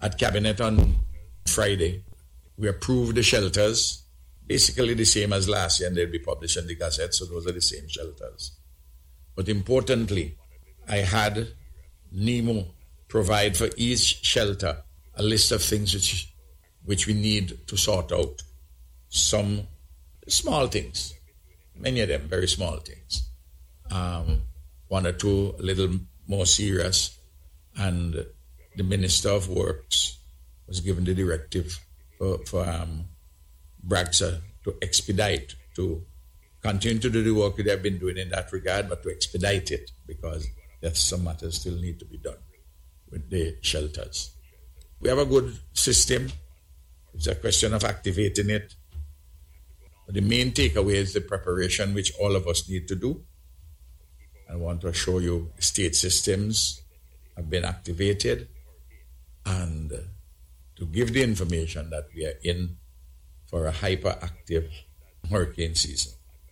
at Cabinet on Friday. We approved the shelters, basically the same as last year, and they'll be published in the Gazette, so those are the same shelters. But importantly, I had NEMO provide for each shelter a list of things which we need to sort out. Some small things, many of them very small things. One or two a little more serious, and the Minister of Works was given the directive for BRAGSA to expedite, to continue to do the work they have been doing in that regard, but to expedite it, because there's some matters still need to be done with the shelters. We have a good system. It's a question of activating it. But the main takeaway is the preparation which all of us need to do. I want to assure you state systems have been activated, and to give the information that we are in for a hyperactive hurricane season.